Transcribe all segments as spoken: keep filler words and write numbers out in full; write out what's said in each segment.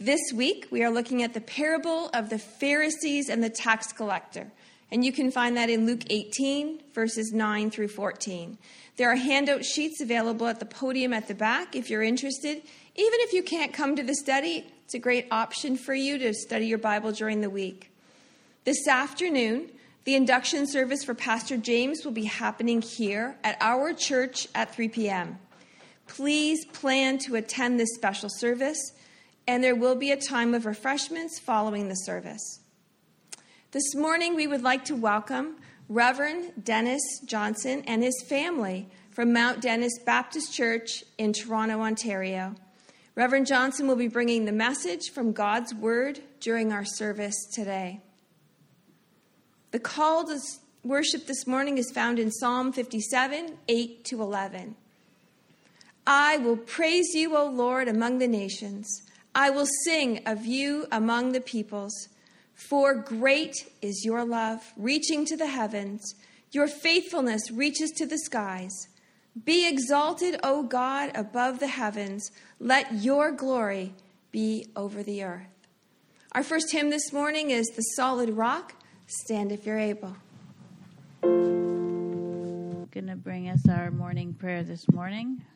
This week, we are looking at the parable of the Pharisees and the tax collector. And you can find that in Luke eighteen, verses nine through fourteen. There are handout sheets available at the podium at the back if you're interested. Even if you can't come to the study, it's a great option for you to study your Bible during the week. This afternoon, the induction service for Pastor James will be happening here at our church at three p.m. Please plan to attend this special service, and there will be a time of refreshments following the service. This morning, we would like to welcome Reverend Dennis Johnson and his family from Mount Dennis Baptist Church in Toronto, Ontario. Reverend Johnson will be bringing the message from God's Word during our service today. The call to worship this morning is found in Psalm fifty-seven, eight to eleven. I will praise you, O Lord, among the nations. I will sing of you among the peoples. For great is your love, reaching to the heavens. Your faithfulness reaches to the skies. Be exalted, O God, above the heavens. Let your glory be over the earth. Our first hymn this morning is The Solid Rock. Stand if you're able. Going to bring us our morning prayer this morning.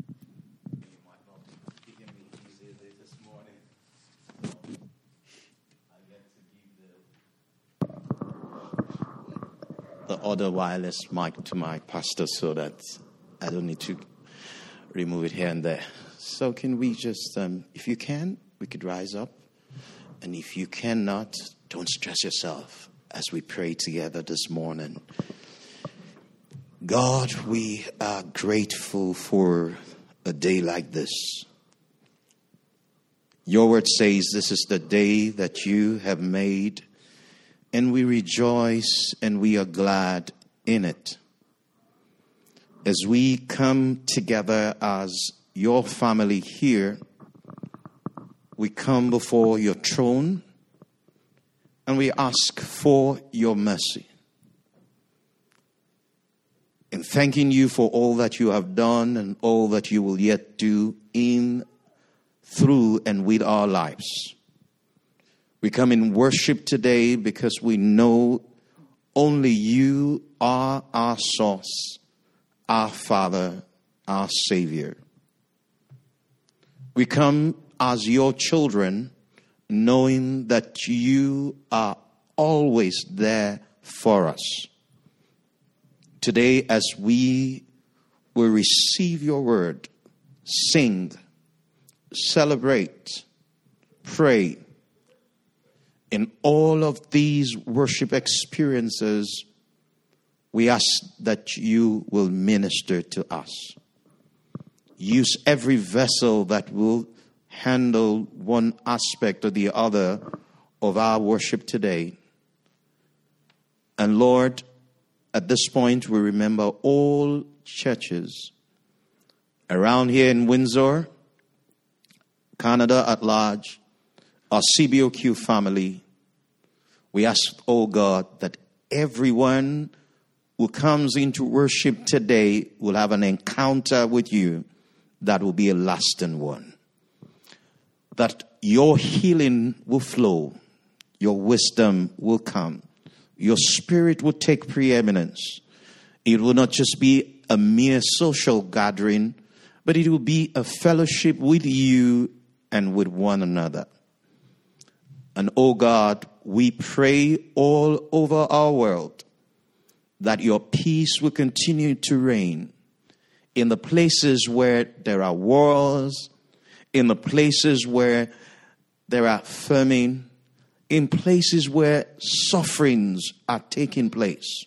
The other wireless mic to my pastor so that I don't need to remove it here and there. So can we just, um, if you can, we could rise up. And if you cannot, don't stress yourself as we pray together this morning. God, we are grateful for a day like this. Your word says this is the day that you have made, and we rejoice and we are glad in it. As we come together as your family here, we come before your throne and we ask for your mercy. And thanking you for all that you have done and all that you will yet do in, through, and with our lives. We come in worship today because we know only you are our source, our Father, our Savior. We come as your children, knowing that you are always there for us. Today, as we will receive your word, sing, celebrate, pray, in all of these worship experiences, we ask that you will minister to us. Use every vessel that will handle one aspect or the other of our worship today. And Lord, at this point, we remember all churches around here in Windsor, Canada at large, our C B O Q family. We ask, oh God, that everyone who comes into worship today will have an encounter with you that will be a lasting one. That your healing will flow, your wisdom will come, your spirit will take preeminence. It will not just be a mere social gathering, but it will be a fellowship with you and with one another. And oh God, we pray all over our world that your peace will continue to reign in the places where there are wars, in the places where there are famine, in places where sufferings are taking place.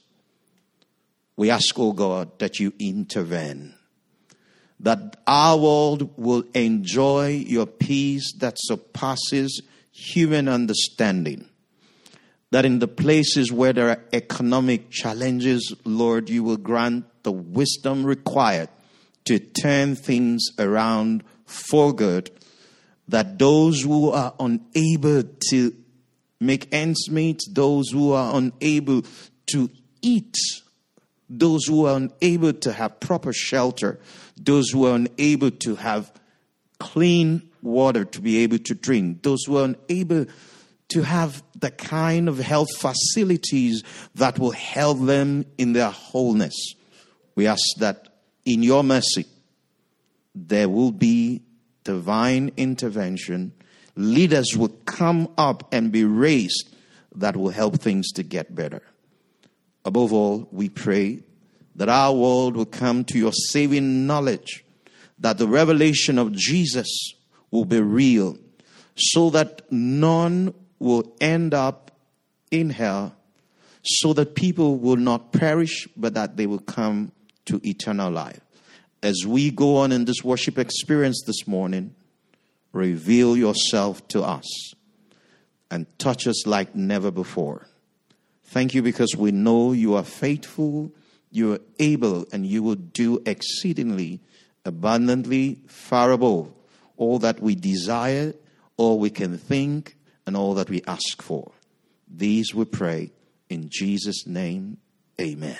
We ask, oh God, that you intervene, that our world will enjoy your peace that surpasses human understanding. That in the places where there are economic challenges, Lord, you will grant the wisdom required to turn things around for good. That those who are unable to make ends meet, those who are unable to eat, those who are unable to have proper shelter, those who are unable to have clean water to be able to drink, those who are unable to have the kind of health facilities that will help them in their wholeness. We ask that in your mercy, there will be divine intervention. Leaders will come up and be raised that will help things to get better. Above all, we pray that our world will come to your saving knowledge, that the revelation of Jesus will be real, so that none will end up in hell, so that people will not perish, but that they will come to eternal life. As we go on in this worship experience this morning, reveal yourself to us and touch us like never before. Thank you because we know you are faithful, you are able, and you will do exceedingly, abundantly, far above all that we desire, all we can think, and all that we ask for. These we pray in Jesus' name. Amen.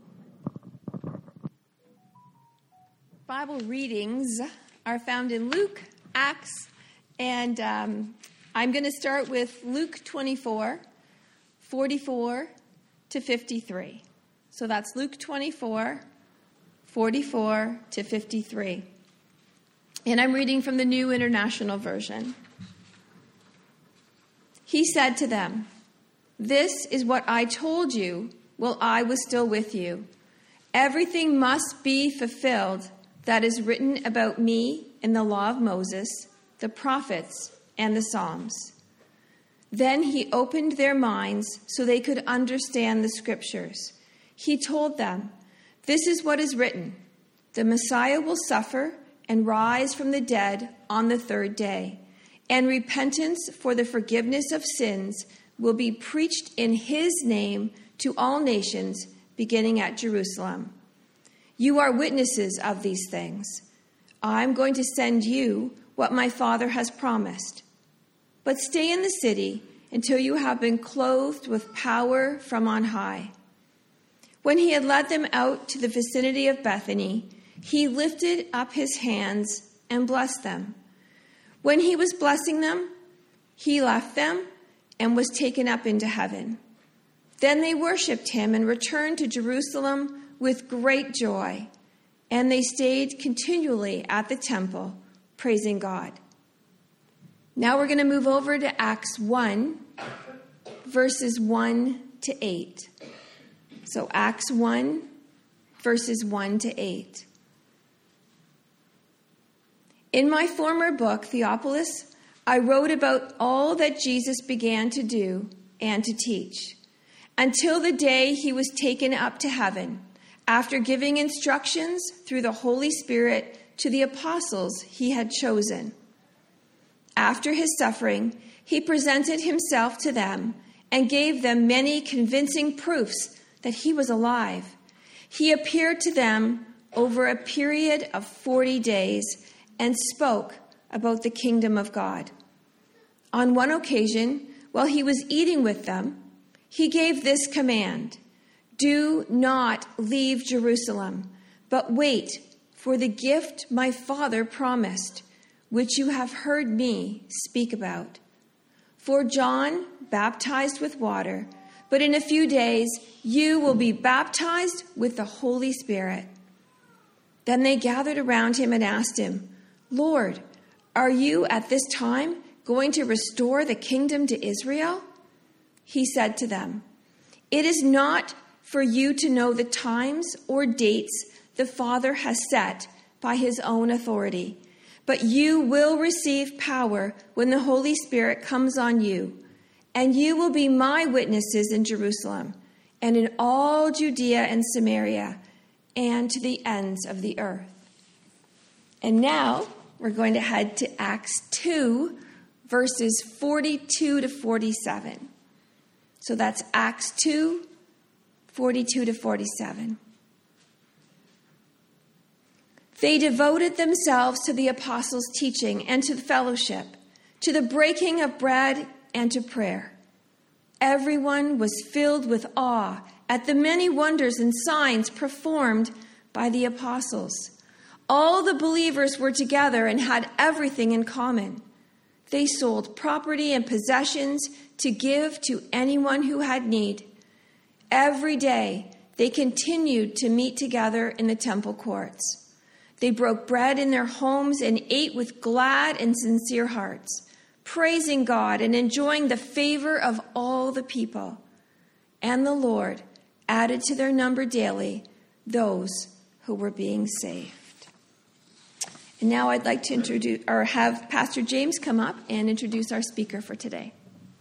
Bible readings are found in Luke, Acts, and um, I'm going to start with Luke twenty-four, forty-four to fifty-three. So that's Luke twenty-four, forty-four to fifty-three. And I'm reading from the New International Version. He said to them, "This is what I told you while I was still with you. Everything must be fulfilled that is written about me in the law of Moses, the prophets, and the Psalms." Then he opened their minds so they could understand the scriptures. He told them, "This is what is written. The Messiah will suffer and rise from the dead on the third day, and repentance for the forgiveness of sins will be preached in his name to all nations, beginning at Jerusalem. You are witnesses of these things. I'm going to send you what my Father has promised. But stay in the city until you have been clothed with power from on high." When he had led them out to the vicinity of Bethany, he lifted up his hands and blessed them. When he was blessing them, he left them and was taken up into heaven. Then they worshipped him and returned to Jerusalem with great joy, and they stayed continually at the temple, praising God. Now we're going to move over to Acts one, verses one to eight. So Acts one, verses one to eight. In my former book, Theophilus, I wrote about all that Jesus began to do and to teach, until the day he was taken up to heaven, after giving instructions through the Holy Spirit to the apostles he had chosen. After his suffering, he presented himself to them and gave them many convincing proofs that he was alive. He appeared to them over a period of forty days and spoke about the kingdom of God. On one occasion, while he was eating with them, he gave this command: "Do not leave Jerusalem, but wait for the gift my Father promised, which you have heard me speak about. For John baptized with water, but in a few days you will be baptized with the Holy Spirit." Then they gathered around him and asked him, "Lord, are you at this time going to restore the kingdom to Israel?" He said to them, "It is not for you to know the times or dates the Father has set by his own authority, but you will receive power when the Holy Spirit comes on you, and you will be my witnesses in Jerusalem and in all Judea and Samaria and to the ends of the earth." And now we're going to head to Acts two, verses forty-two to forty-seven. So that's Acts two, forty-two to forty-seven. They devoted themselves to the apostles' teaching and to the fellowship, to the breaking of bread and to prayer. Everyone was filled with awe at the many wonders and signs performed by the apostles. All the believers were together and had everything in common. They sold property and possessions to give to anyone who had need. Every day, they continued to meet together in the temple courts. They broke bread in their homes and ate with glad and sincere hearts, praising God and enjoying the favor of all the people. And the Lord added to their number daily those who were being saved. And now I'd like to introduce or have Pastor James come up and introduce our speaker for today.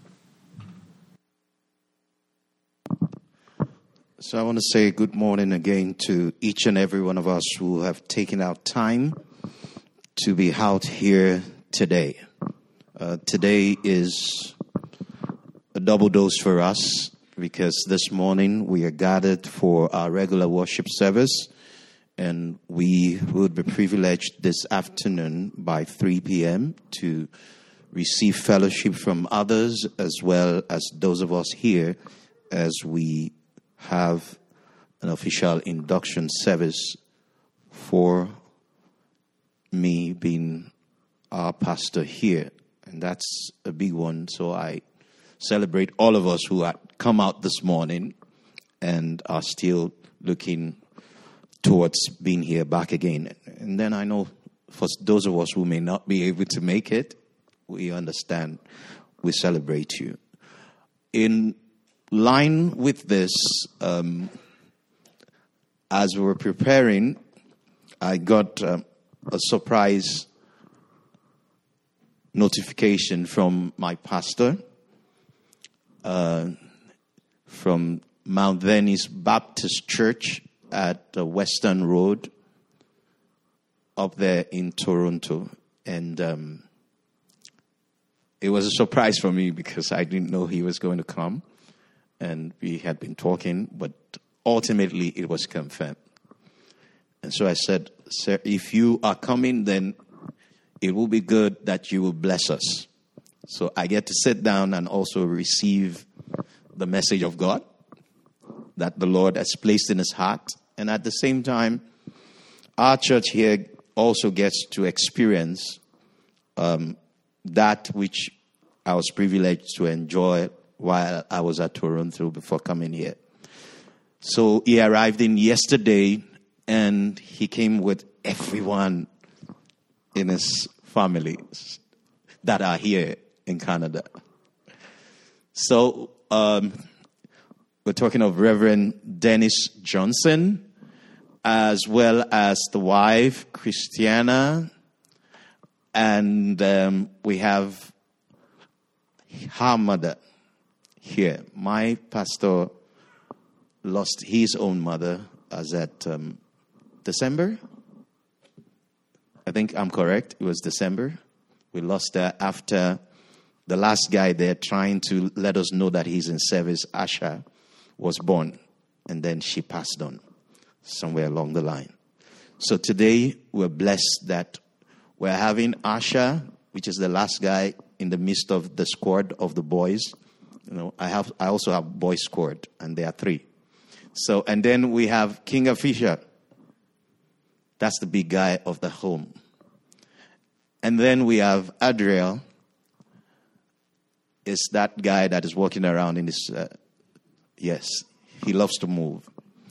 So I want to say good morning again to each and every one of us who have taken out time to be out here today. Uh, today is a double dose for us because this morning we are gathered for our regular worship service, and we would be privileged this afternoon by three p.m. to receive fellowship from others as well as those of us here as we have an official induction service for me being our pastor here. And that's a big one. So I celebrate all of us who had come out this morning and are still looking towards being here back again. And then I know for those of us who may not be able to make it, we understand. We celebrate you. In line with this, um, as we were preparing, I got um, a surprise notification from my pastor uh, from Mount Venice Baptist Church at the Western Road up there in Toronto. And um, it was a surprise for me because I didn't know he was going to come. And we had been talking, but ultimately it was confirmed. And so I said, sir, if you are coming, then it will be good that you will bless us. So I get to sit down and also receive the message of God that the Lord has placed in his heart. And at the same time, our church here also gets to experience um, that which I was privileged to enjoy while I was at Toronto before coming here. So he arrived in yesterday, and he came with everyone in his family that are here in Canada. So um, we're talking of Reverend Dennis Johnson, as well as the wife, Christiana, and um, we have her mother here. My pastor lost his own mother as at um, December. I think I'm correct. It was December. We lost her after the last guy there trying to let us know that he's in service, Asha, was born. And then she passed on somewhere along the line. So today we're blessed that we're having Asha, which is the last guy in the midst of the squad of the boys. You know, I have I also have boy squad, and there are three. So, and then we have King Fisher. That's the big guy of the home. And then we have Adriel. Is that guy that is walking around in this. Uh, yes, he loves to move.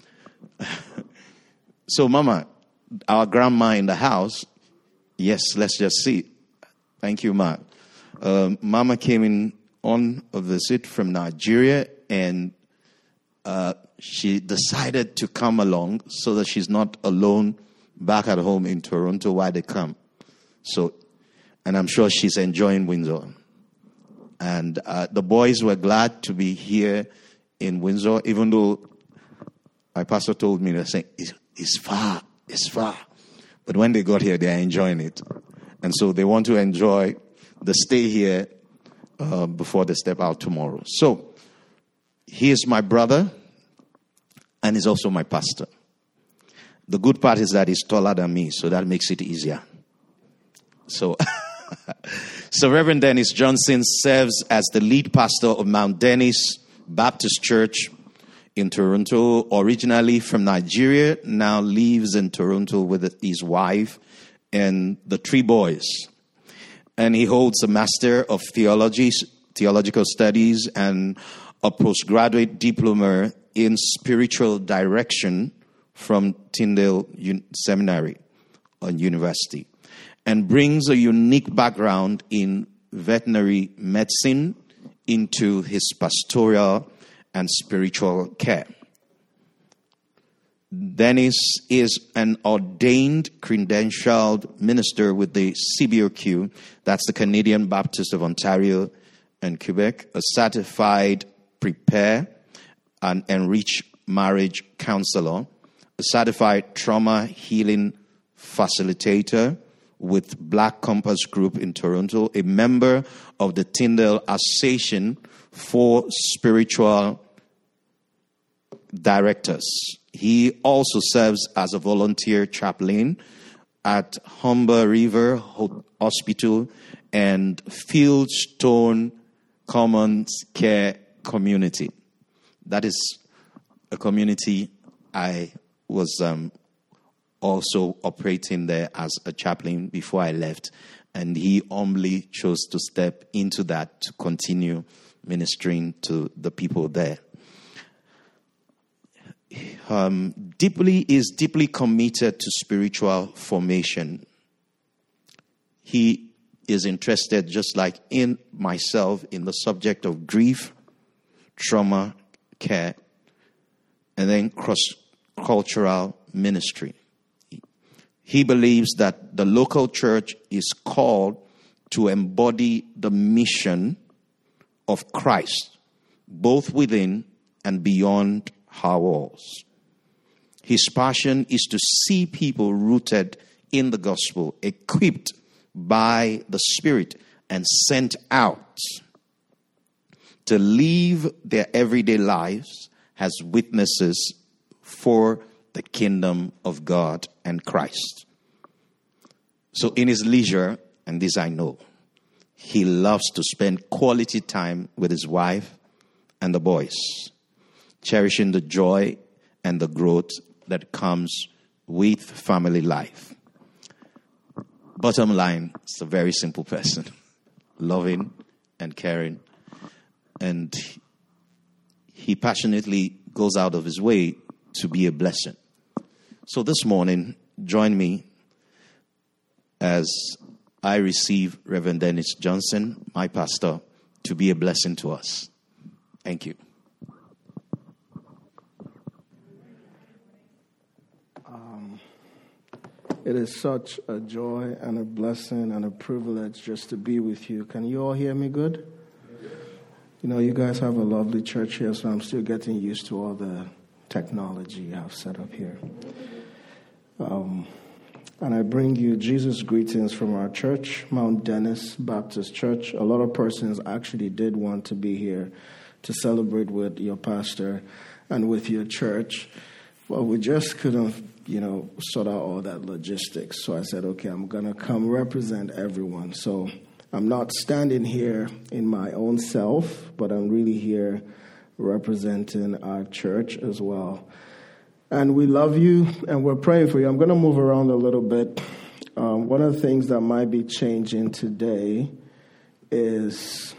So, Mama, our grandma in the house. Yes, let's just see. Thank you, Ma. Um, Mama came in on a visit from Nigeria, and uh, she decided to come along so that she's not alone back at home in Toronto while they come. So, and I'm sure she's enjoying Windsor. And uh, the boys were glad to be here in Windsor, even though my pastor told me, they're saying, it's, it's far, it's far. But when they got here, they're enjoying it. And so they want to enjoy the stay here uh, before they step out tomorrow. So, he is my brother, and he's also my pastor. The good part is that he's taller than me, so that makes it easier. So, so Reverend Dennis Johnson serves as the lead pastor of Mount Dennis Baptist Church in Toronto, originally from Nigeria, now lives in Toronto with his wife and the three boys. And he holds a Master of Theology, Theological Studies and a postgraduate diploma in Spiritual Direction from Tyndale Seminary and University, and brings a unique background in veterinary medicine into his pastoral and spiritual care. Dennis is an ordained credentialed minister with the C B O Q, that's the Canadian Baptist of Ontario and Quebec, a certified prepare and enrich marriage counselor, a certified trauma healing facilitator with Black Compass Group in Toronto, a member of the Tyndale Association for Spiritual Directors. He also serves as a volunteer chaplain at Humber River Hospital and Fieldstone Commons Care Community. That is a community I was um, also operating there as a chaplain before I left. And he humbly chose to step into that to continue ministering to the people there. Um, deeply is deeply committed to spiritual formation. He is interested, just like in myself, in the subject of grief, trauma care, and then cross-cultural ministry. He believes that the local church is called to embody the mission of Christ, both within and beyond our walls. His passion is to see people rooted in the gospel, equipped by the Spirit, and sent out to live their everyday lives as witnesses for the kingdom of God and Christ. So in his leisure, and this I know, he loves to spend quality time with his wife and the boys, cherishing the joy and the growth that comes with family life. Bottom line, it's a very simple person, loving and caring, and he passionately goes out of his way to be a blessing. So this morning, join me as I receive Reverend Dennis Johnson, my pastor, to be a blessing to us. Thank you. Um, it is such a joy and a blessing and a privilege just to be with you. Can you all hear me good? You know, you guys have a lovely church here, so I'm still getting used to all the technology you have set up here. Um, and I bring you Jesus greetings from our church, Mount Dennis Baptist Church. A lot of persons actually did want to be here to celebrate with your pastor and with your church. Well, we just couldn't, you know, sort out all that logistics. So I said, okay, I'm going to come represent everyone. So I'm not standing here in my own self, but I'm really here representing our church as well. And we love you, and we're praying for you. I'm going to move around a little bit. Um, one of the things that might be changing today is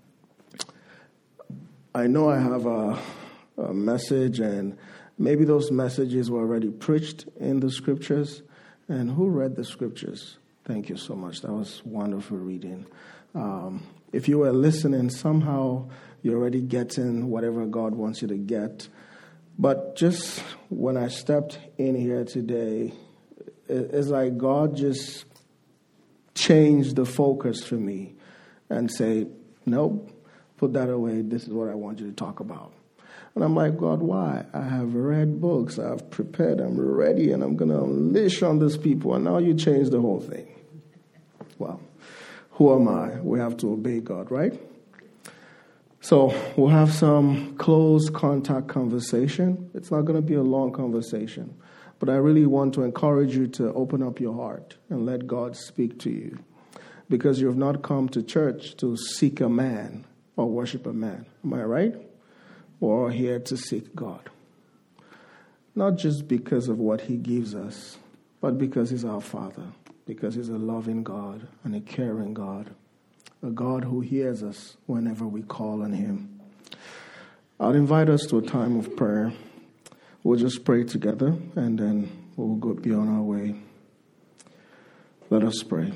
I know I have a, a message, and maybe those messages were already preached in the scriptures. And who read the scriptures? Thank you so much. That was wonderful reading. Um, if you were listening, somehow you're already getting whatever God wants you to get. But just when I stepped in here today, it's like God just changed the focus for me and say, nope, put that away. This is what I want you to talk about. And I'm like, God, why? I have read books. I've prepared. I'm ready. And I'm going to unleash on these people. And now you change the whole thing. Well, who am I? We have to obey God, right? So we'll have some close contact conversation. It's not going to be a long conversation. But I really want to encourage you to open up your heart and let God speak to you. Because you have not come to church to seek a man or worship a man. Am I right? we're all here to seek God. Not just because of what he gives us, but because he's our Father, because he's a loving God and a caring God, a God who hears us whenever we call on him. I'll invite us to a time of prayer. We'll just pray together, and then we'll go be on our way. Let us pray.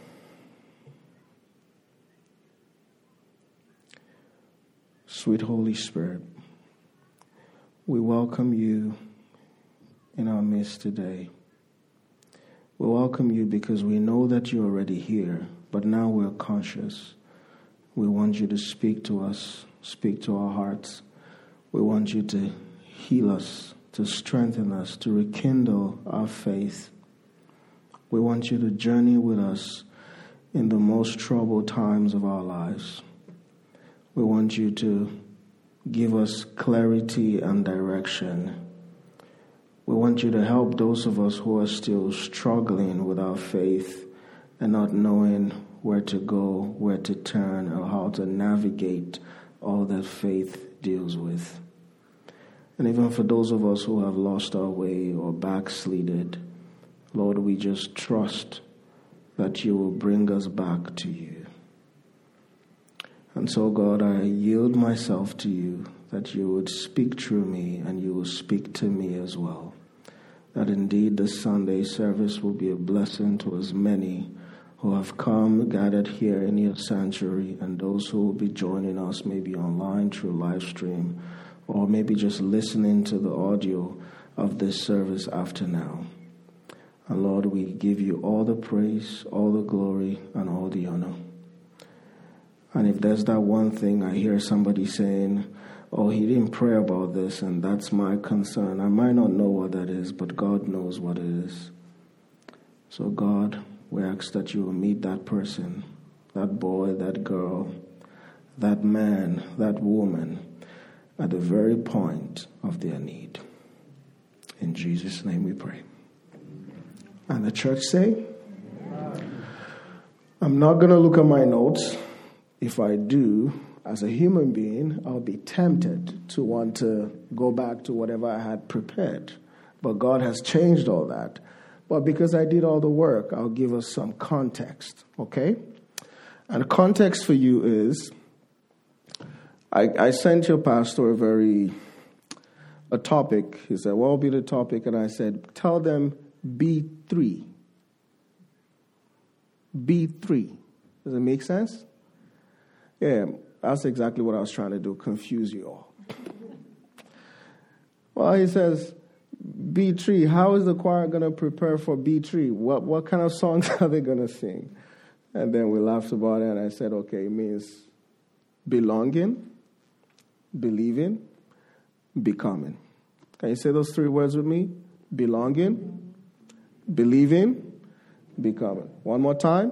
Sweet Holy Spirit, we welcome you in our midst today. We welcome you because we know that you're already here, but now we're conscious. We want you to speak to us, speak to our hearts. We want you to heal us, to strengthen us, to rekindle our faith. We want you to journey with us in the most troubled times of our lives. We want you to give us clarity and direction. We want you to help those of us who are still struggling with our faith and not knowing where to go, where to turn, or how to navigate all that faith deals with. And even for those of us who have lost our way or backslided, Lord, we just trust that you will bring us back to you. And so, God, I yield myself to you, that you would speak through me and you will speak to me as well. That indeed the Sunday service will be a blessing to as many who have come, gathered here in your sanctuary, and those who will be joining us maybe online through live stream, or maybe just listening to the audio of this service after now. And Lord, we give you all the praise, all the glory, and all the honor. And if there's that one thing I hear somebody saying, oh, he didn't pray about this, and that's my concern, I might not know what that is, but God knows what it is. So God, we ask that you will meet that person, that boy, that girl, that man, that woman, at the very point of their need. In Jesus' name we pray. And the church say, I'm not going to look at my notes. If I do, as a human being, I'll be tempted to want to go back to whatever I had prepared. But God has changed all that. But because I did all the work, I'll give us some context, okay? And context for you is, I, I sent your pastor a very, a topic. He said, what will be the topic? And I said, tell them B three. B three. Does it make sense? Yeah, that's exactly what I was trying to do, confuse you all. Well, he says, B three, how is the choir going to prepare for B three? What what kind of songs are they going to sing? And then we laughed about it, and I said, okay, it means belonging, believing, becoming. Can you say those three words with me? Belonging, believing, becoming. One more time.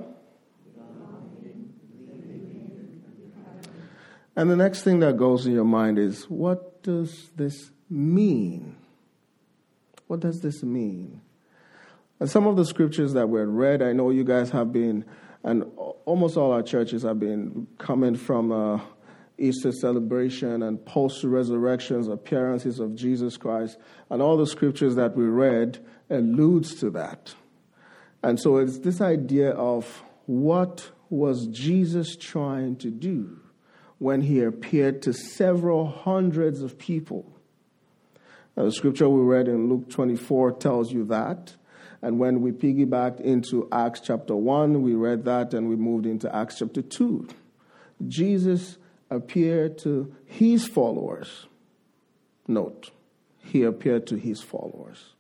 And the next thing that goes in your mind is, what does this mean? What does this mean? And some of the scriptures that were read, I know you guys have been, and almost all our churches have been coming from uh, Easter celebration and post-resurrections, appearances of Jesus Christ. And all the scriptures that we read alludes to that. And so it's this idea of what was Jesus trying to do when he appeared to several hundreds of people. Now, the scripture we read in Luke twenty-four tells you that. And when we piggybacked into Acts chapter one, we read that and we moved into Acts chapter two. Jesus appeared to his followers. Note, he appeared to his followers.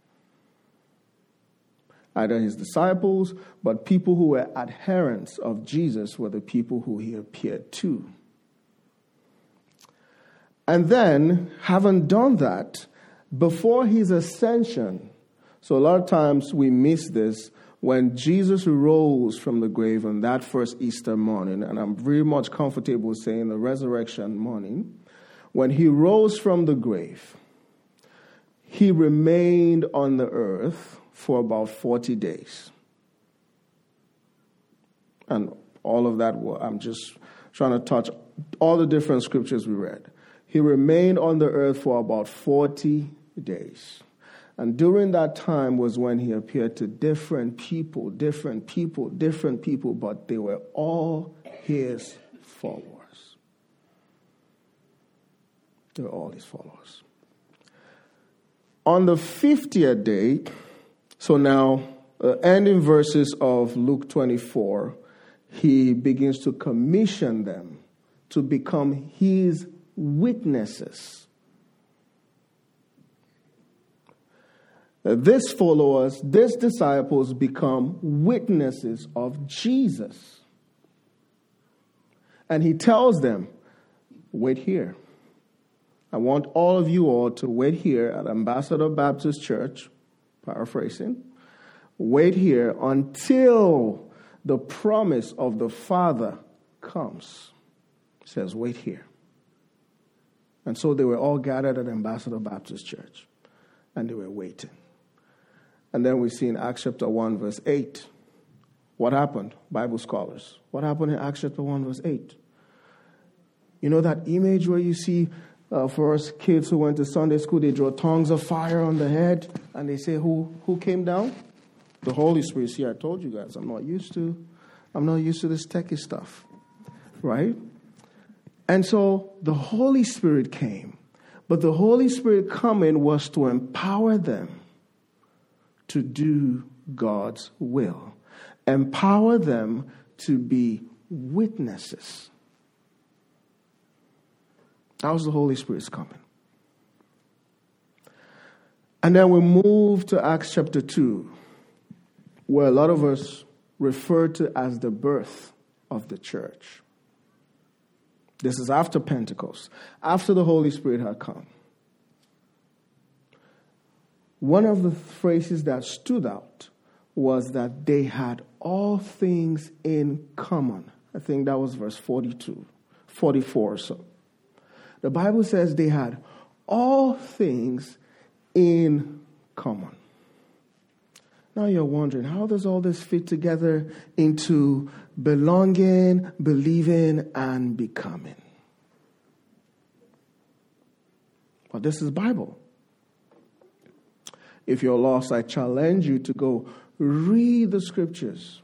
Either his disciples, but people who were adherents of Jesus were the people who he appeared to. And then, having done that, before his ascension, so a lot of times we miss this, when Jesus rose from the grave on that first Easter morning, and I'm very much comfortable saying the resurrection morning, when he rose from the grave, he remained on the earth for about forty days. And all of that, I'm just trying to touch all the different scriptures we read. He remained on the earth for about forty days. And during that time was when he appeared to different people, different people, different people, but they were all his followers. They were all his followers. On the fiftieth day, so now, uh, ending verses of Luke twenty-four, he begins to commission them to become his witnesses. These followers, these disciples become witnesses of Jesus. And he tells them, wait here. I want all of you all to wait here at Ambassador Baptist Church, paraphrasing. Wait here until the promise of the Father comes. It says, wait here. And so they were all gathered at Ambassador Baptist Church. And they were waiting. And then we see in Acts chapter one, verse eight. What happened? Bible scholars. What happened in Acts chapter one, verse eight? You know that image where you see, uh, for us kids who went to Sunday school, they draw tongues of fire on the head. And they say, who, who came down? The Holy Spirit. See, I told you guys, I'm not used to, I'm not used to this techie stuff. Right? And so the Holy Spirit came. But the Holy Spirit coming was to empower them to do God's will. Empower them to be witnesses. That was the Holy Spirit's coming. And then we move to Acts chapter two, where a lot of us refer to as the birth of the church. This is after Pentecost, after the Holy Spirit had come. One of the phrases that stood out was that they had all things in common. I think that was verse forty-two, forty-four or so. The Bible says they had all things in common. Now you're wondering, how does all this fit together into belonging, believing, and becoming? Well, this is Bible. If you're lost, I challenge you to go read the scriptures.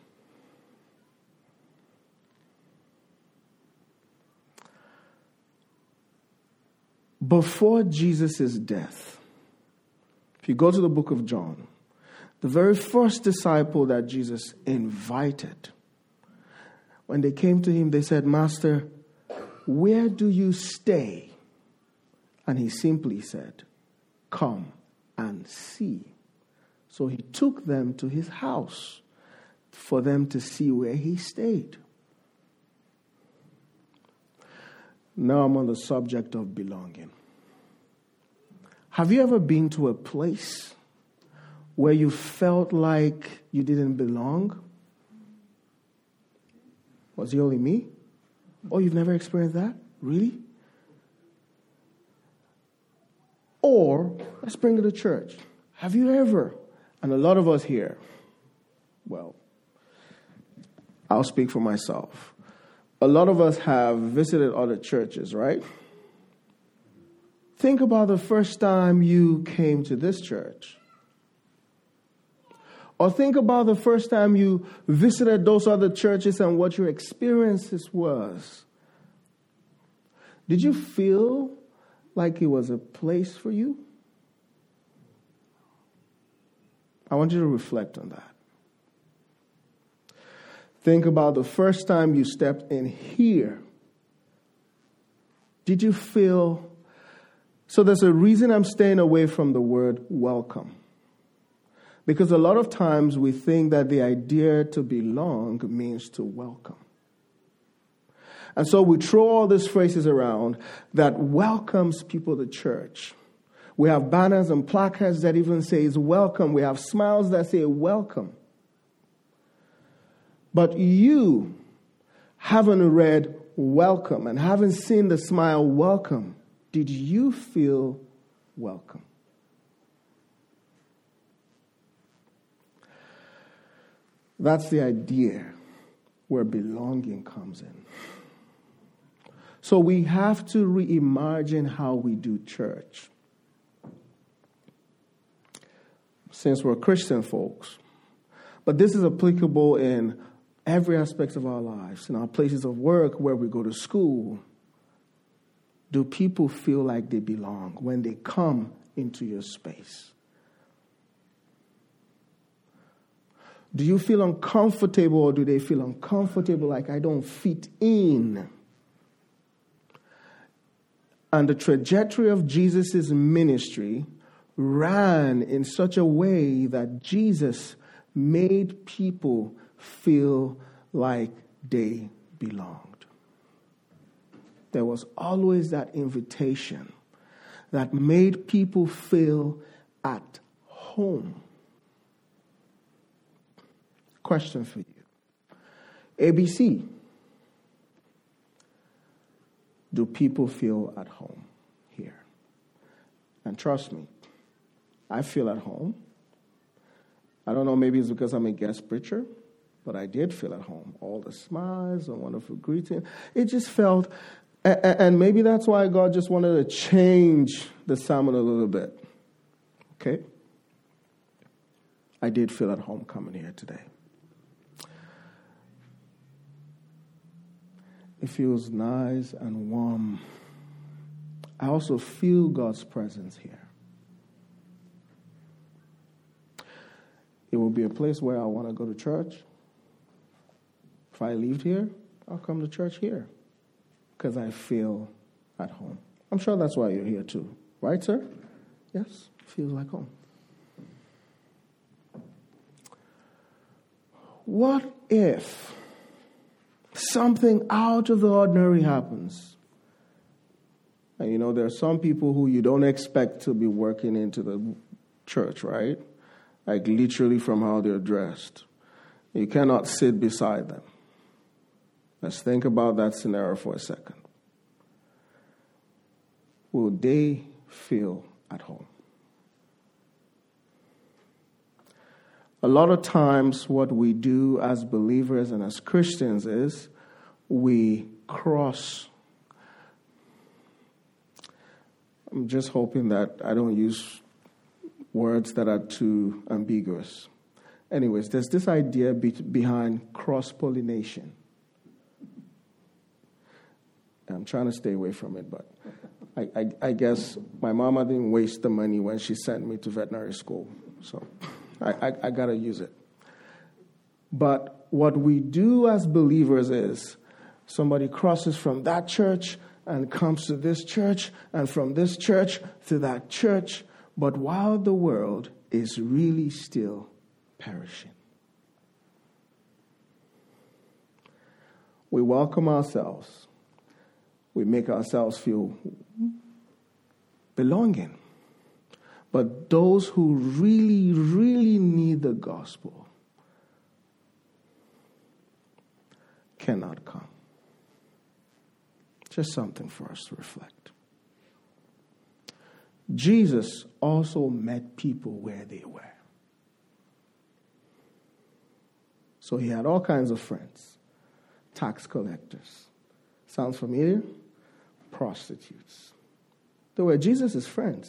Before Jesus' death, if you go to the book of John, the very first disciple that Jesus invited, when they came to him, they said, Master, where do you stay? And he simply said, come and see. So he took them to his house for them to see where he stayed. Now I'm on the subject of belonging. Have you ever been to a place where you felt like you didn't belong? Was it only me? Oh, you've never experienced that? Really? Or, let's bring it to church. Have you ever, and a lot of us here, well, I'll speak for myself. A lot of us have visited other churches, right? Think about the first time you came to this church. Or think about the first time you visited those other churches and what your experiences was. Did you feel like it was a place for you? I want you to reflect on that. Think about the first time you stepped in here. Did you feel... So there's a reason I'm staying away from the word welcome. Because a lot of times we think that the idea to belong means to welcome. And so we throw all these phrases around that welcomes people to church. We have banners and placards that even says welcome. We have smiles that say welcome. But you haven't read welcome and haven't seen the smile welcome. Did you feel welcome? That's the idea where belonging comes in. So we have to reimagine how we do church. Since we're Christian folks. But this is applicable in every aspect of our lives, in our places of work, where we go to school. Do people feel like they belong when they come into your space? Do you feel uncomfortable, or do they feel uncomfortable like I don't fit in? And the trajectory of Jesus' ministry ran in such a way that Jesus made people feel like they belonged. There was always that invitation that made people feel at home. Question for you. A B C. Do people feel at home here? And trust me, I feel at home. I don't know, maybe it's because I'm a guest preacher, but I did feel at home. All the smiles, the wonderful greeting. It just felt, and maybe that's why God just wanted to change the sermon a little bit. Okay? I did feel at home coming here today. It feels nice and warm. I also feel God's presence here. It will be a place where I want to go to church. If I leave here, I'll come to church here because I feel at home. I'm sure that's why you're here too. Right, sir? Yes, feels like home. What if something out of the ordinary happens? And you know, there are some people who you don't expect to be working into the church, right? Like literally from how they're dressed. You cannot sit beside them. Let's think about that scenario for a second. Will they feel at home? A lot of times what we do as believers and as Christians is we cross. I'm just hoping that I don't use words that are too ambiguous. Anyways, there's this idea be- behind cross-pollination. I'm trying to stay away from it, but I, I, I guess my mama didn't waste the money when she sent me to veterinary school, so I, I, I got to use it. But what we do as believers is somebody crosses from that church and comes to this church, and from this church to that church, but while the world is really still perishing. We welcome ourselves. We make ourselves feel belonging. But those who really, really need the gospel cannot come. Just something for us to reflect. Jesus also met people where they were. So he had all kinds of friends. Tax collectors. Sounds familiar? Prostitutes. They were Jesus' friends.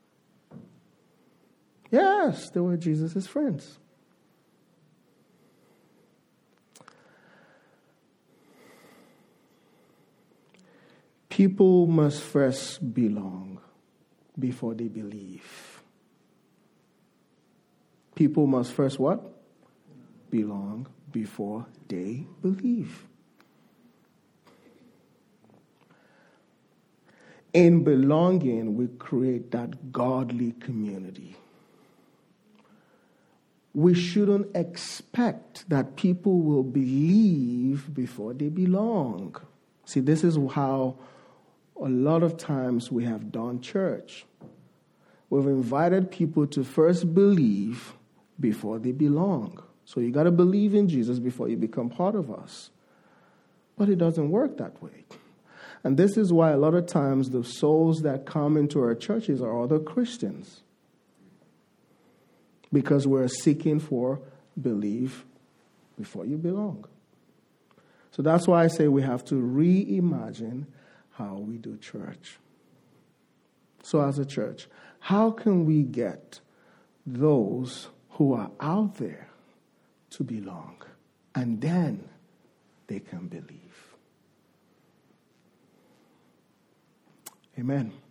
Yes, they were Jesus' friends. People must first belong before they believe. People must first what? Belong before they believe. In belonging, we create that godly community. We shouldn't expect that people will believe before they belong. See, this is how a lot of times we have done church. We've invited people to first believe before they belong. So you got to believe in Jesus before you become part of us. But it doesn't work that way. And this is why a lot of times the souls that come into our churches are other Christians. Because we're seeking for believe before you belong. So that's why I say we have to reimagine how we do church. So as a church, how can we get those who are out there to belong? And then they can believe. Amen.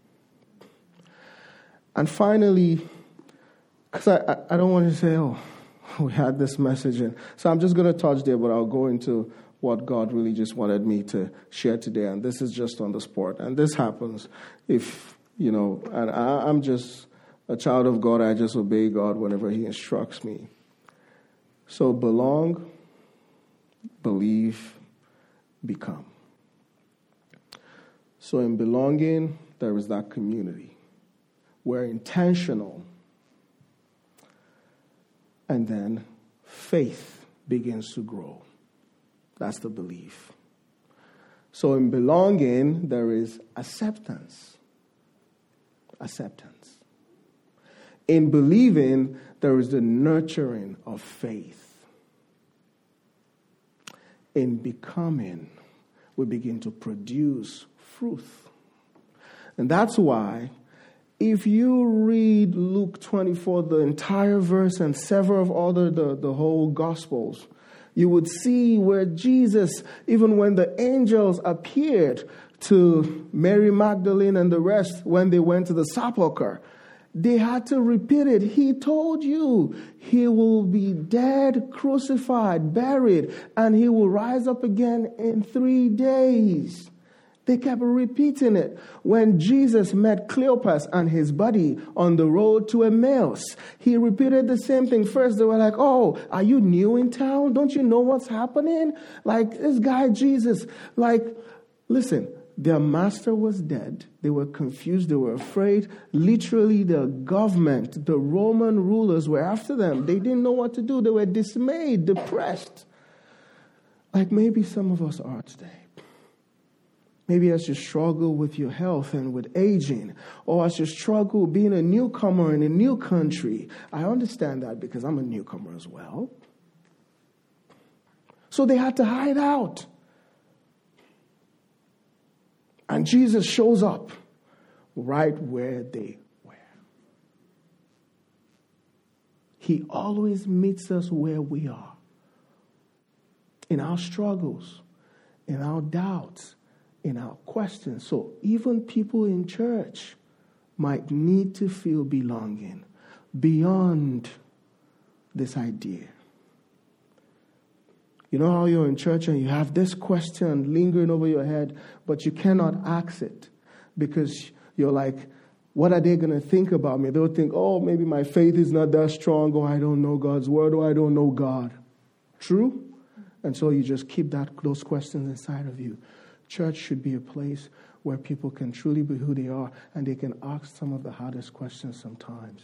And finally, because I, I, I don't want to say, oh, we had this message. And so I'm just going to touch there, but I'll go into what God really just wanted me to share today. And this is just on the spot. And this happens if, you know, and I, I'm just a child of God. I just obey God whenever he instructs me. So belong, believe, become. So in belonging, there is that community. We're intentional. And then faith begins to grow. That's the belief. So in belonging, there is acceptance. Acceptance. In believing, there is the nurturing of faith. In becoming, we begin to produce fruit. And that's why, if you read Luke twenty-four, the entire verse, and several of other, the, the whole Gospels, you would see where Jesus, even when the angels appeared to Mary Magdalene and the rest when they went to the sepulchre, they had to repeat it. He told you he will be dead, crucified, buried, and he will rise up again in three days. They kept repeating it. When Jesus met Cleopas and his buddy on the road to Emmaus, he repeated the same thing. First, they were like, oh, are you new in town? Don't you know what's happening? Like, this guy, Jesus, like, listen, their master was dead. They were confused. They were afraid. Literally, the government, the Roman rulers were after them. They didn't know what to do. They were dismayed, depressed. Like maybe some of us are today. Maybe as you struggle with your health and with aging, or as you struggle being a newcomer in a new country. I understand that because I'm a newcomer as well. So they had to hide out. And Jesus shows up right where they were. He always meets us where we are. In our struggles, in our doubts, in our questions. So even people in church might need to feel belonging beyond this idea. You know how you're in church and you have this question lingering over your head, but you cannot ask it because you're like, what are they going to think about me? They'll think, oh, maybe my faith is not that strong, or I don't know God's word, or I don't know God. True? And so you just keep that those questions inside of you. Church should be a place where people can truly be who they are and they can ask some of the hardest questions sometimes.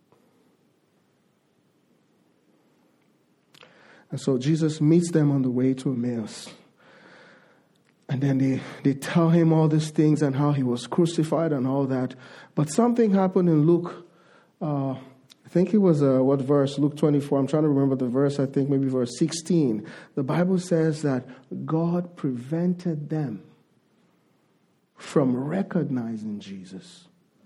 And so Jesus meets them on the way to Emmaus. And then they, they tell him all these things and how he was crucified and all that. But something happened in Luke, uh, I think it was, uh, what verse? Luke twenty-four. I'm trying to remember the verse. I think maybe verse sixteen. The Bible says that God prevented them from recognizing Jesus.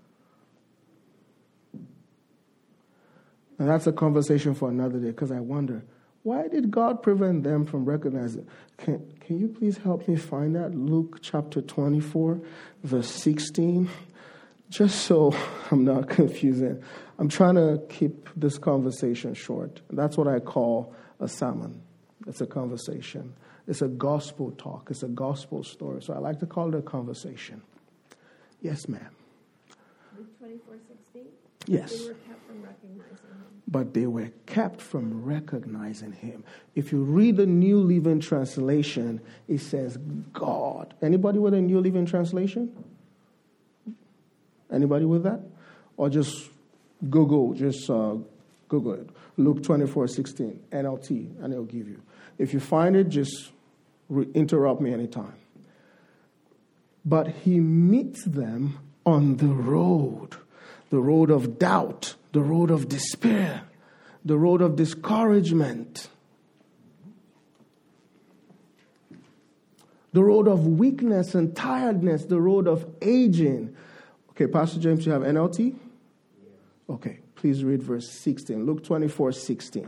And that's a conversation for another day, because I wonder, why did God prevent them from recognizing? Can, can you please help me find that? Luke chapter twenty-four, verse sixteen. Just so I'm not confusing. I'm trying to keep this conversation short. That's what I call a sermon. It's a conversation. It's a gospel talk. It's a gospel story. So I like to call it a conversation. Yes, ma'am. Luke twenty-four sixteen? Yes. They were kept from recognizing him. But they were kept from recognizing him. If you read the New Living Translation, it says God. Anybody with a New Living Translation? Anybody with that? Or just Google, just uh, Google it. Luke twenty-four sixteen, N L T, and it'll give you. If you find it, just re- interrupt me anytime. But he meets them on the road, the road of doubt, the road of despair, the road of discouragement. the road of weakness and tiredness, the road of aging. Okay, Pastor James, you have N L T? Okay, please read verse sixteen. Luke twenty-four, sixteen.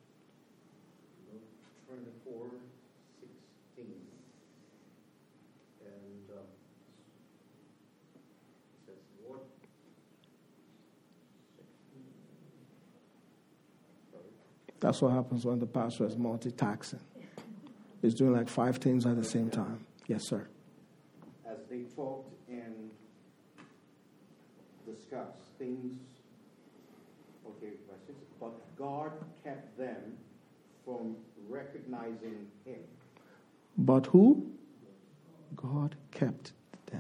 That's what happens when the pastor is multitasking. He's doing like five things at the same time. Yes, sir. As they talked and discussed things, okay, but God kept them from recognizing him. But who? God kept them.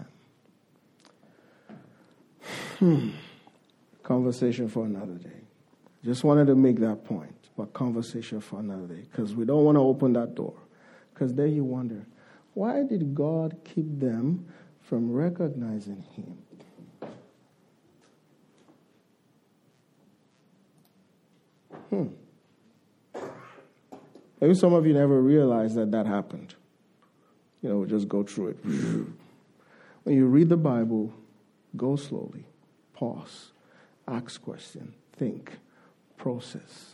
Hmm. Conversation for another day. Just wanted to make that point. But conversation for another day, because we don't want to open that door. Because then you wonder, why did God keep them from recognizing him? Hmm. Maybe some of you never realized that that happened. You know, just go through it. When you read the Bible, go slowly, pause, ask questions, think, process.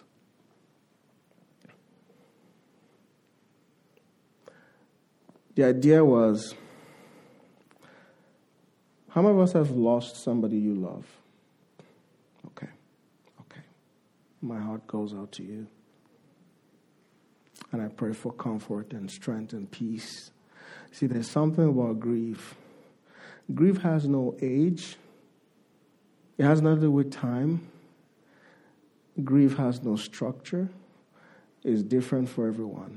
The idea was, how many of us have lost somebody you love? Okay, okay. My heart goes out to you. And I pray for comfort and strength and peace. See, there's something about grief. Grief has no age. It has nothing to do with time. Grief has no structure. It's different for everyone.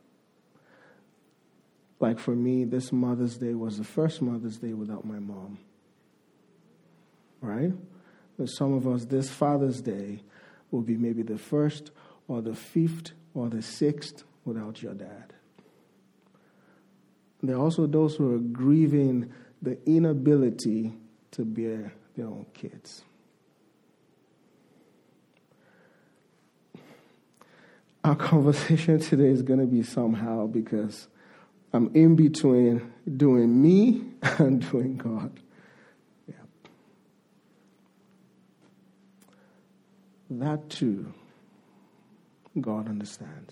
Like for me, this Mother's Day was the first Mother's Day without my mom. Right? For some of us, this Father's Day will be maybe the first or the fifth or the sixth without your dad. There are also those who are grieving the inability to bear their own kids. Our conversation today is going to be somehow because I'm in between doing me and doing God. Yeah. That too, God understands.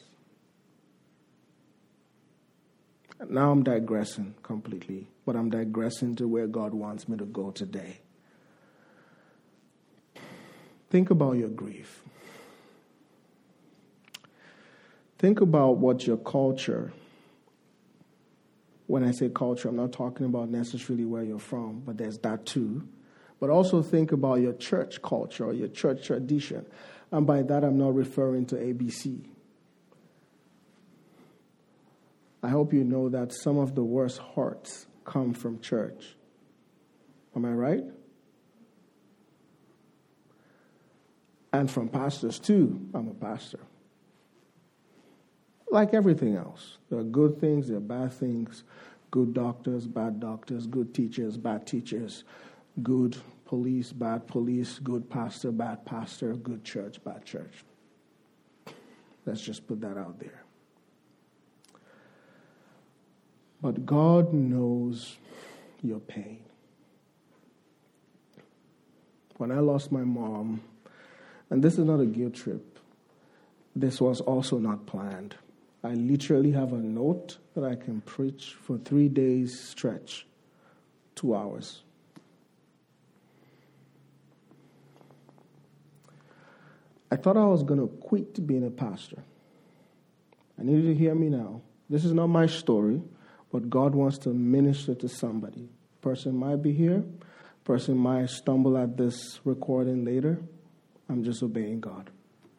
Now I'm digressing completely, but I'm digressing to where God wants me to go today. Think about your grief. Think about what your culture, when I say culture, I'm not talking about necessarily where you're from, but there's that too. But also think about your church culture or your church tradition. And by that, I'm not referring to A B C. I hope you know that some of the worst hurts come from church. Am I right? And from pastors too. I'm a pastor. Like everything else. There are good things, there are bad things. Good doctors, bad doctors. Good teachers, bad teachers. Good police, bad police. Good pastor, bad pastor. Good church, bad church. Let's just put that out there. But God knows your pain. When I lost my mom, and this is not a guilt trip, this was also not planned. I literally have a note that I can preach for three days stretch, two hours. I thought I was going to quit being a pastor. I need you to hear me now. This is not my story, but God wants to minister to somebody. Person might be here. Person might stumble at this recording later. I'm just obeying God.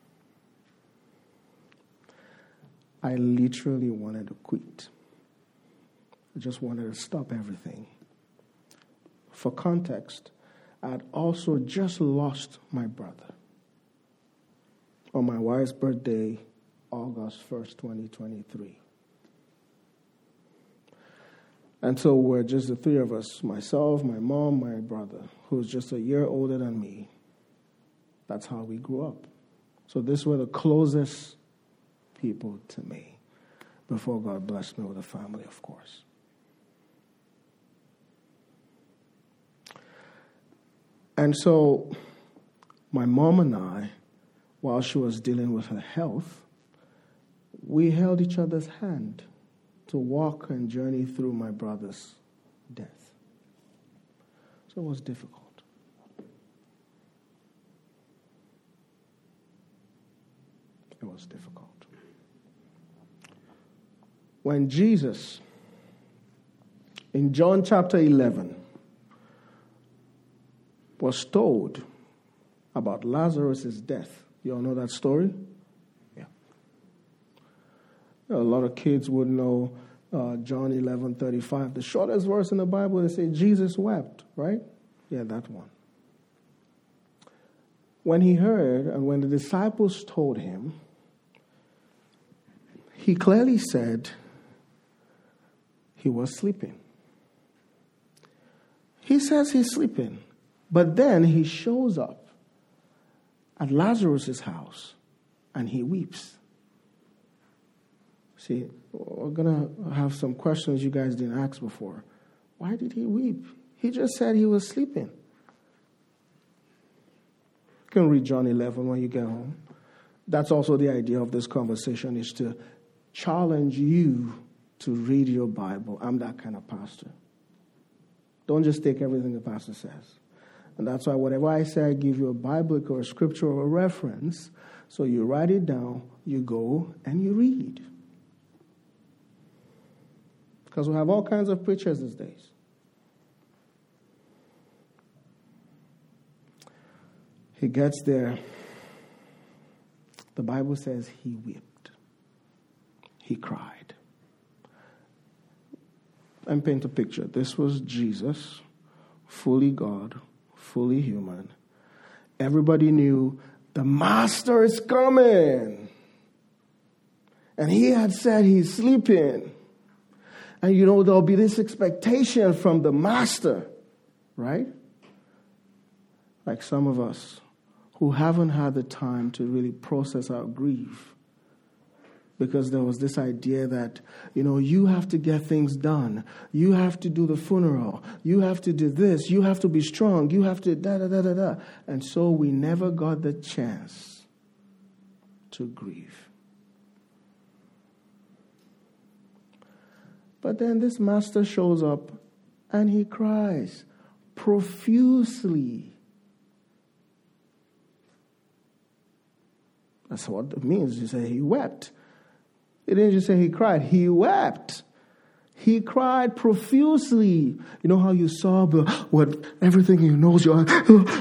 I literally wanted to quit. I just wanted to stop everything. For context, I had also just lost my brother on my wife's birthday, August first, twenty twenty-three. And so we're just the three of us, myself, my mom, my brother, who's just a year older than me. That's how we grew up. So these were the closest people to me before God blessed me with a family, of course. And so my mom and I, while she was dealing with her health, we held each other's hand to walk and journey through my brother's death. So it was difficult. It was difficult. When Jesus, in John chapter eleven, was told about Lazarus' death, you all know that story? Yeah. A lot of kids would know uh, John eleven thirty-five. The shortest verse in the Bible, they say Jesus wept, right? Yeah, that one. When he heard, and when the disciples told him, he clearly said he was sleeping. He says he's sleeping, but then he shows up at Lazarus' house and he weeps. See, we're going to have some questions you guys didn't ask before. Why did he weep? He just said he was sleeping. You can read John eleven when you get home. That's also the idea of this conversation, is to challenge you to read your Bible. I'm that kind of pastor. Don't just take everything the pastor says. And that's why whatever I say, I give you a biblical or a scriptural reference. So you write it down, you go, and you read. Because we have all kinds of preachers these days. He gets there. The Bible says he wept. He cried. And paint a picture. This was Jesus, fully God, fully human. Everybody knew the master is coming. And he had said he's sleeping. And you know, there'll be this expectation from the master, right? Like some of us who haven't had the time to really process our grief. Because there was this idea that, you know, you have to get things done. You have to do the funeral. You have to do this. You have to be strong. You have to da da da da da. And so we never got the chance to grieve. But then this master shows up and he cries profusely. That's what it means. You say he wept. It didn't just say he cried. He wept. He cried profusely. You know how you sob with everything in your nose, your eye.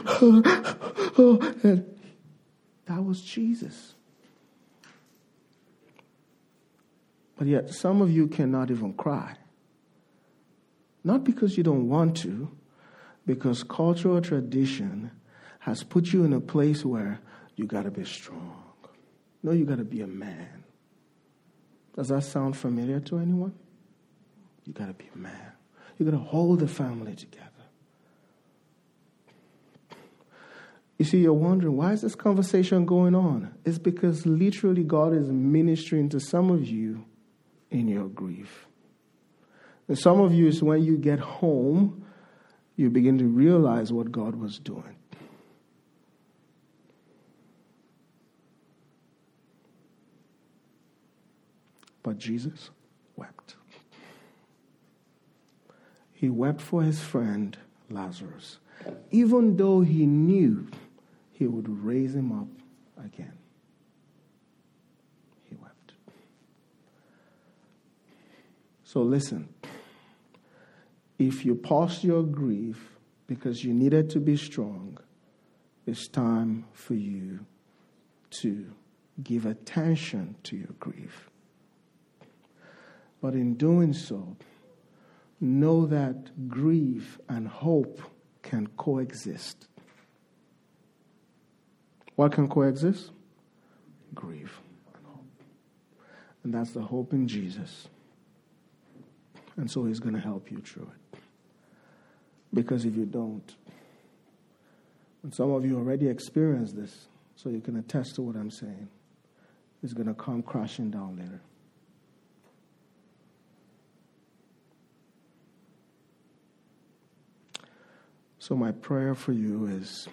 And that was Jesus. But yet some of you cannot even cry. Not because you don't want to, because cultural tradition has put you in a place where you got to be strong. No, you got to be a man. Does that sound familiar to anyone? You got to be a man. You got to hold the family together. You see, you're wondering, why is this conversation going on? It's because literally God is ministering to some of you in your grief. And some of you is when you get home, you begin to realize what God was doing. But Jesus wept. He wept for his friend Lazarus, even though he knew he would raise him up again. He wept. So listen, if you paused your grief because you needed to be strong, it's time for you to give attention to your grief. But in doing so, know that grief and hope can coexist. What can coexist? Grief and hope. And that's the hope in Jesus. And so he's going to help you through it. Because if you don't, and some of you already experienced this, so you can attest to what I'm saying, it's going to come crashing down later. So my prayer for you is,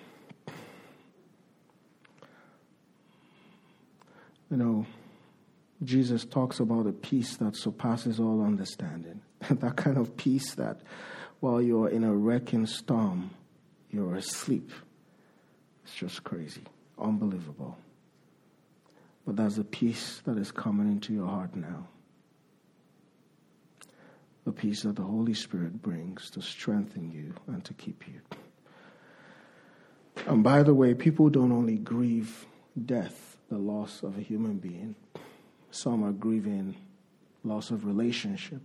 you know, Jesus talks about a peace that surpasses all understanding. That kind of peace that while you're in a wrecking storm, you're asleep. It's just crazy, unbelievable. But that's the peace that is coming into your heart now. The peace that the Holy Spirit brings to strengthen you and to keep you. And by the way, people don't only grieve death, the loss of a human being. Some are grieving loss of relationship.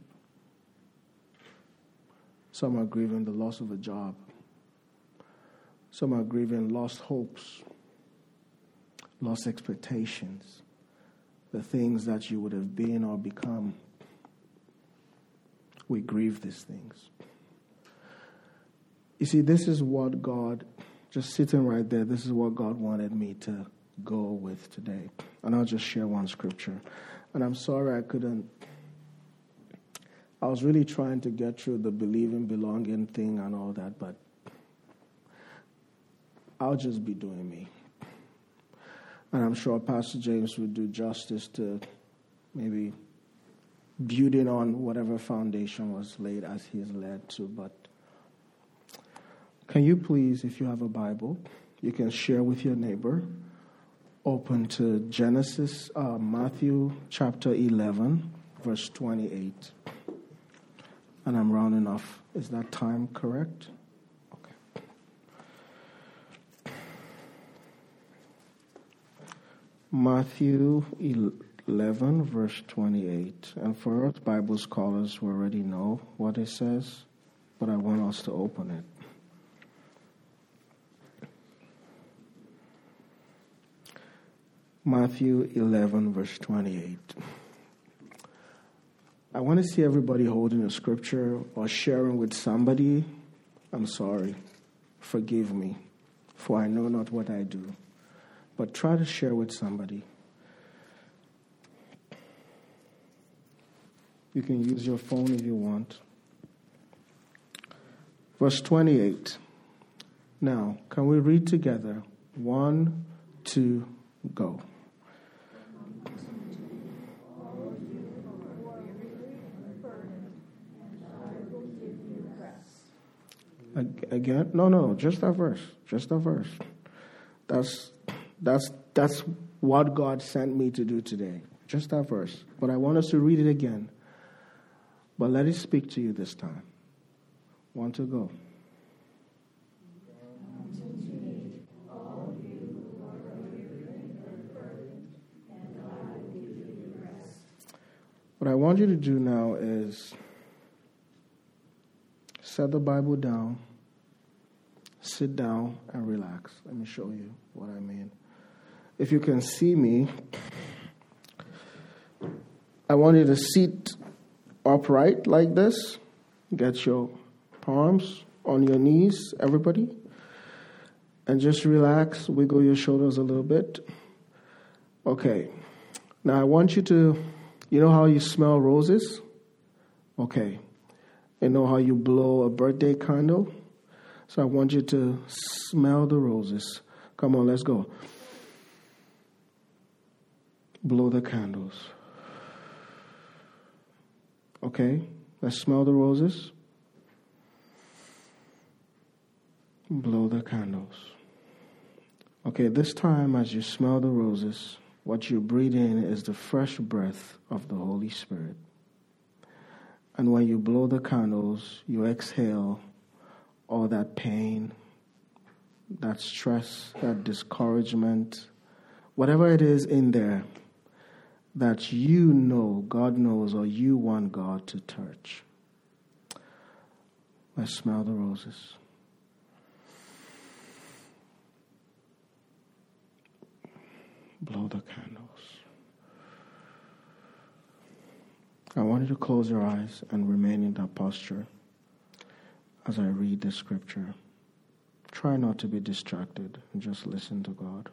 Some are grieving the loss of a job. Some are grieving lost hopes, lost expectations, the things that you would have been or become. We grieve these things. You see, this is what God, just sitting right there, this is what God wanted me to go with today. And I'll just share one scripture. And I'm sorry I couldn't, I was really trying to get through the believing, belonging thing and all that, but I'll just be doing me. And I'm sure Pastor James would do justice to maybe building on whatever foundation was laid as he's led to. But can you please, if you have a Bible, you can share with your neighbor, open to Genesis, uh, Matthew chapter eleven, verse twenty-eight. And I'm rounding off. Is that time correct? Okay. Matthew eleven, verse twenty-eight. And for us Bible scholars, we already know what it says, but I want us to open it. Matthew eleven, verse twenty-eight. I want to see everybody holding a scripture or sharing with somebody. I'm sorry. Forgive me, for I know not what I do. But try to share with somebody. You can use your phone if you want. Verse twenty-eight. Now, can we read together? One, two, go. Again? No, no, just that verse. Just that verse. That's that's that's what God sent me to do today. Just that verse. But I want us to read it again. But let it speak to you this time. One to go. What I want you to do now is set the Bible down, sit down, and relax. Let me show you what I mean. If you can see me, I want you to sit upright like this. Get your palms on your knees, everybody. And just relax, wiggle your shoulders a little bit. Okay. Now I want you to, you know how you smell roses? Okay. You know how you blow a birthday candle? So I want you to smell the roses. Come on, let's go. Blow the candles. Okay, let's smell the roses. Blow the candles. Okay, this time as you smell the roses, what you breathe in is the fresh breath of the Holy Spirit. And when you blow the candles, you exhale all that pain, that stress, that discouragement, whatever it is in there that you know God knows or you want God to touch. Let's smell the roses. Blow the candles. I want you to close your eyes and remain in that posture as I read the scripture. Try not to be distracted and just listen to God.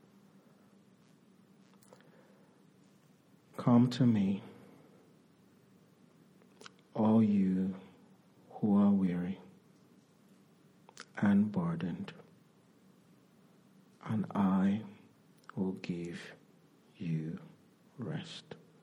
Come to me, all you who are weary and burdened, and I will give you rest.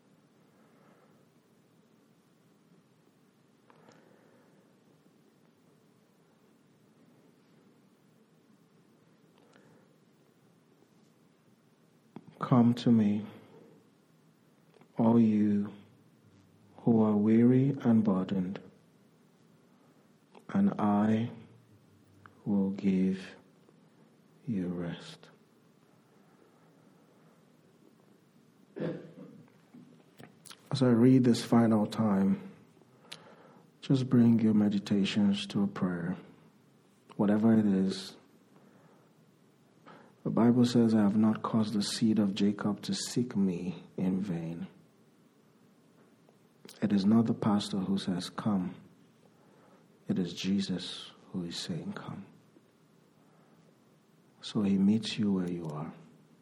Come to me, all you who are weary and burdened, and I will give you rest. As I read this final time, just bring your meditations to a prayer, whatever it is. The Bible says, I have not caused the seed of Jacob to seek me in vain. It is not the pastor who says, come. It is Jesus who is saying, come. So he meets you where you are.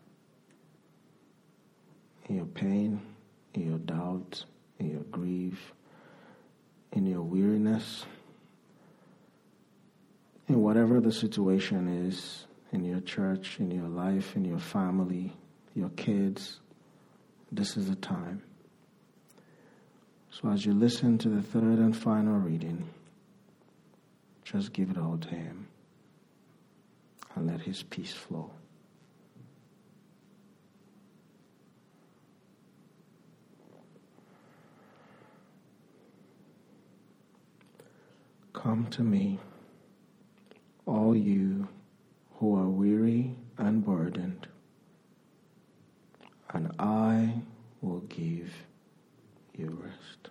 In your pain, in your doubt, in your grief, in your weariness, in whatever the situation is, in your church, in your life, in your family, your kids, this is the time. So as you listen to the third and final reading, just give it all to him and let his peace flow. Come to me, all you who are weary and burdened, and I will give you rest.